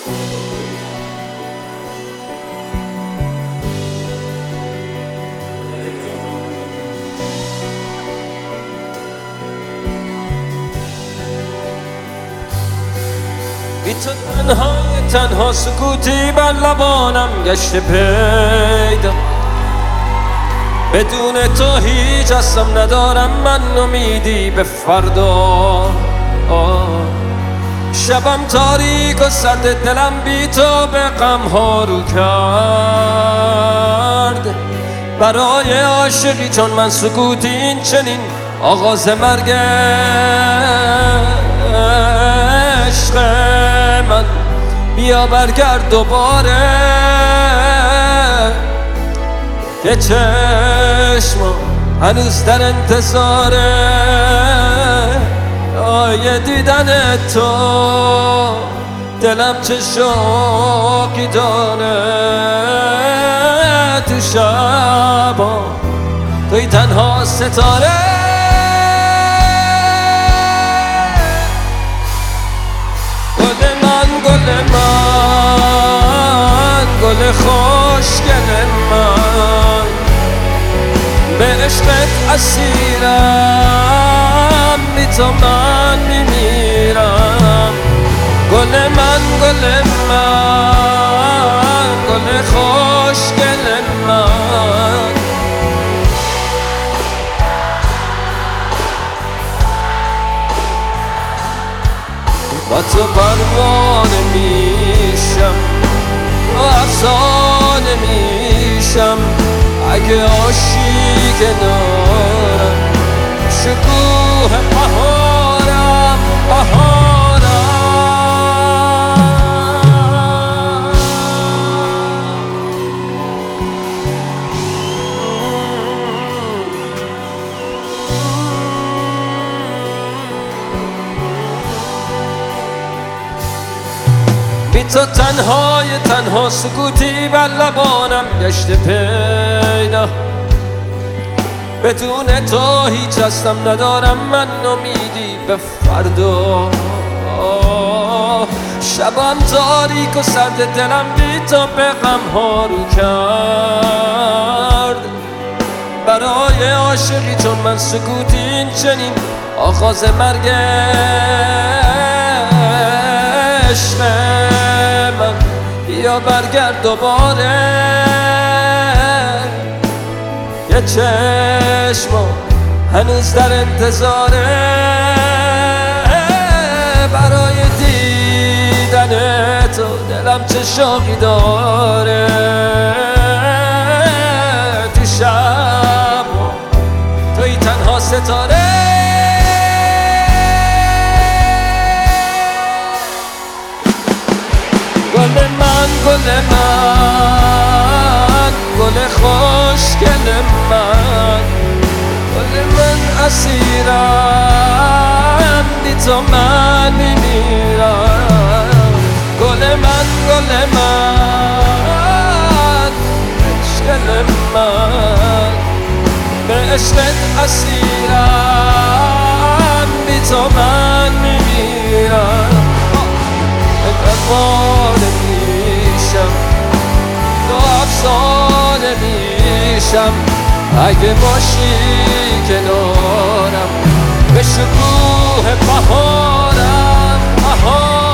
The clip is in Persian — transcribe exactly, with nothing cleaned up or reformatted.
بی تو تنهای تنها سکوتی بر لبانم گشته پیدا، بدون تو هیچ هستم ندارم من امیدی به فردا. شبم تاریک و سرد دلم بی تو به غم ها رو کرد. برای عاشقی چون من سکوتی این چنین آغاز مرگ عشق من. بیا برگرد دوباره که چشمم هنوز در انتظاره آیه دیدن تو. دلم چه شوقی داره تو شبا، توی تنها ستاره. گل من گل من گل خوشگل من، به عشقت اسیرم بی تو من میمیرم. گل من گل من گل خوشگل من، با تو پروانه میشم و افسانه میشم. اگه عاشق کنارم شکوه بهارم بهارم. بی تو تنهای تنها سکوتی بر لبانم گشته پیدا، بدون تو هیچ هستم ندارم من امیدی به فردا. شبم تاریک و سرد دلم بی تو به غم ها رو کرد. برای عاشقی چون من سکوتی این چنین آغاز مرگ عشق من. بیا برگرد دوباره یه چشمم هنوز در انتظاره برای دیدن تو. دلم چه شوقی داره تو شب، توی تنها ستاره. گل من گل من گل خوشگل من، گل من اسیرم بی تو من میمیرم. گل من گل من عشقل من، به عشقت اسیرم بی تو من میمیرم. افسانه میشم تو افسانه میشم اگه باشی کنارم به شکوه بهارم بهارم.